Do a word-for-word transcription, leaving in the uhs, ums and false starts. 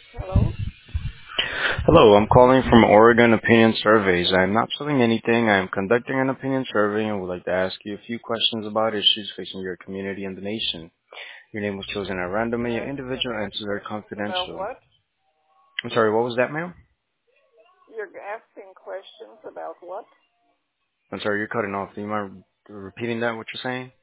Hello? Hello, I'm calling from Oregon Opinion Surveys. I'm not selling anything. I'm conducting an opinion survey and would like to ask you a few questions about issues facing your community and the nation. Your name was chosen at random and You're your asking individual about answers are questions about confidential. what? I'm sorry, what was that, ma'am? You're asking questions about what? I'm sorry, you're cutting off. Do you mind repeating that, what you're saying?